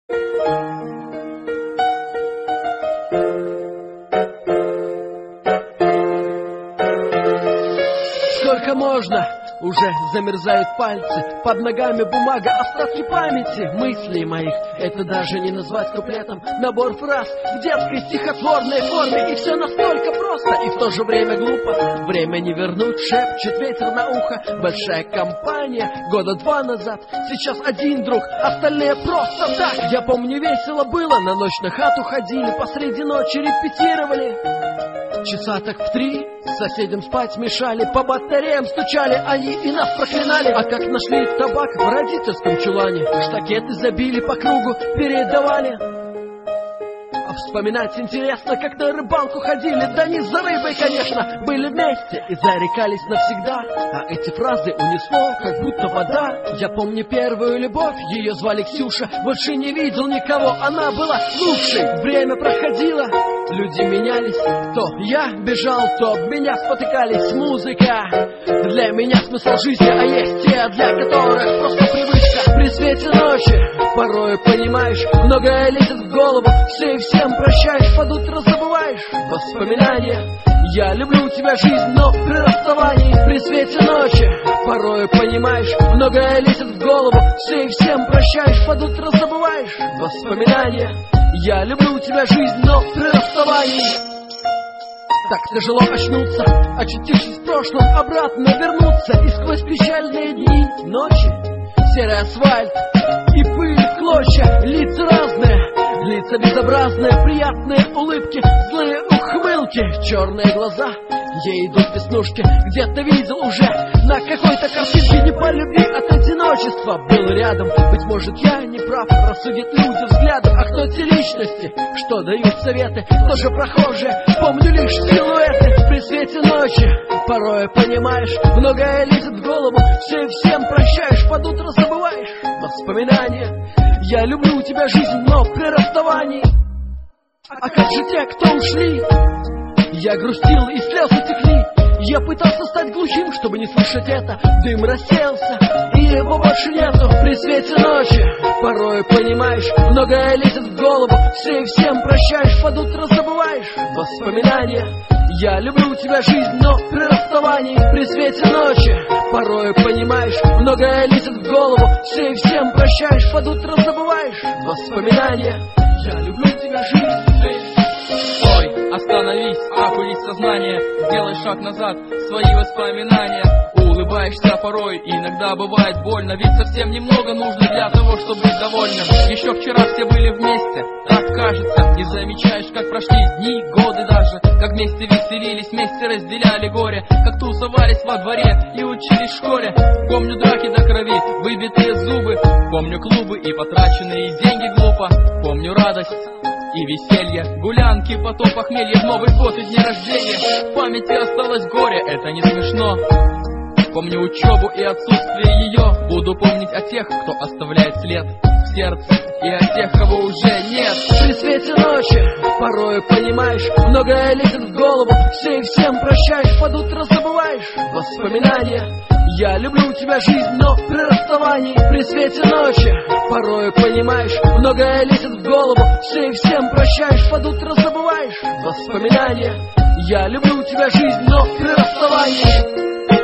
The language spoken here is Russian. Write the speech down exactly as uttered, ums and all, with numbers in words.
Сколько можно? Уже замерзают пальцы, под ногами бумага, остатки памяти, мыслей моих. Это даже не назвать куплетом, набор фраз в детской стихотворной форме. И все настолько просто, и в то же время глупо. Время не вернуть, шепчет ветер на ухо. Большая компания года два назад, сейчас один друг, остальные просто так. Я помню, весело было, на ночь на хату ходили, посреди ночи репетировали. Часа так в три соседям спать мешали, по батареям стучали, они и нас проклинали. А как нашли табак в родительском чулане, штакеты забили по кругу, передавали. А вспоминать интересно, как на рыбалку ходили, да не за рыбой, конечно, были вместе и зарекались навсегда. А эти фразы унесло, как будто вода. Я помню первую любовь, ее звали Ксюша, больше не видел никого, она была лучшей. Время проходило, люди менялись, то я бежал, то об меня спотыкались. Музыка для меня смысл жизни, а есть те, для которых просто привычка. При свете ночи порою понимаешь, многое лезет в голову, все и всем прощаешь, под утро забываешь воспоминания. Я люблю тебя, жизнь, но при расставании, при свете ночи порою понимаешь, многое лезет в голову, все и всем прощаешь, под утро забываешь воспоминания. Я люблю тебя, жизнь, но при расставании. Так тяжело очнуться, очутившись в прошлом, обратно вернуться. И сквозь печальные дни, ночи, серый асфальт и пыль в клочья. Лица разные, лица безобразные, приятные улыбки, злые ухмылки, черные глаза, ей идут веснушки. Где-то видел уже на какой-то картинке, не по любви, от одиночества был рядом. Быть может, я не прав, рассудят люди взглядом. А кто те личности, что дают советы, тоже прохожие, помню лишь силуэты. При свете ночи порой понимаешь, многое лезет в голову, все и всем прощаешь, под утро забываешь воспоминания. Я люблю тебя, жизнь, но при расставании. А как же те, кто ушли? Я грустил, и слезы текли. Я пытался стать глухим, чтобы не слышать это. Дым рассеялся, и его больше нету. При свете ночи порой понимаешь, многое лезет в голову, все и всем прощаешь, под утро забываешь воспоминания. Я люблю тебя, жизнь, но при расставании. При свете ночи порой понимаешь, многое лезет в голову, все и всем прощаешь, под утро забываешь воспоминания. Я люблю тебя, жизнь. Ой, остановись, опылись сознание, сделай шаг назад, свои воспоминания. Улыбаешься порой, иногда бывает больно, ведь совсем немного нужно для того, чтобы быть довольным. Еще вчера все были вместе, так кажется, и замечаешь, как прошли дни, годы даже, как вместе веселились, вместе разделяли горе, как тусовались во дворе и учились в школе. Помню драки до крови, выбитые зубы, помню клубы и потраченные деньги глупо, помню радость и веселье, гулянки, потом похмелье, в Новый год и дни рождения. В памяти осталось горе, это не смешно. Помню учебу и отсутствие ее, буду помнить о тех, кто оставляет след в сердце, и о тех, кого уже нет. При свете ночи порою понимаешь, многое лезет в голову, все и всем прощаешь, под утро забываешь воспоминания. Я люблю тебя, жизнь, но при расставании. При свете ночи порою понимаешь, многое лезет в голову, все и всем прощаешь, под утро забываешь воспоминания. Я люблю тебя, жизнь, но при расставании.